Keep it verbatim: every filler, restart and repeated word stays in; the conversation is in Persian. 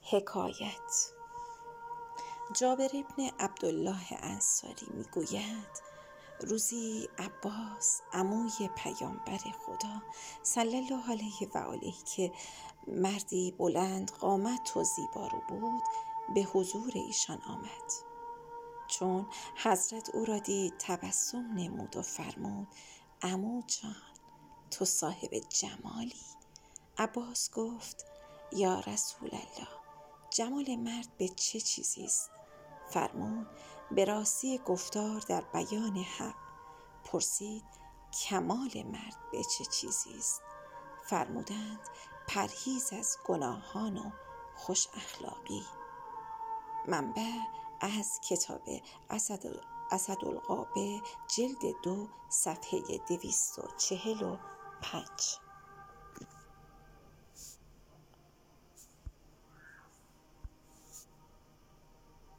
حکایت. جابر ابن عبدالله انصاری میگوید روزی عباس عموی پیامبر خدا صلی الله علیه و آله که مردی بلند قامت و زیبارو بود به حضور ایشان آمد. چون حضرت او را دید تبسم نمود و فرمود عمو جان تو صاحب جمالی. عباس گفت یا رسول الله جمال مرد به چه چیزی است؟ فرمود به راستی گفتار در بیان حق. پرسید کمال مرد به چه چیزی است؟ فرمودند پرهیز از گناهان و خوش اخلاقی. منبع از کتاب اسدالغابه جلد دو صفحه دویست و چهل و پنج.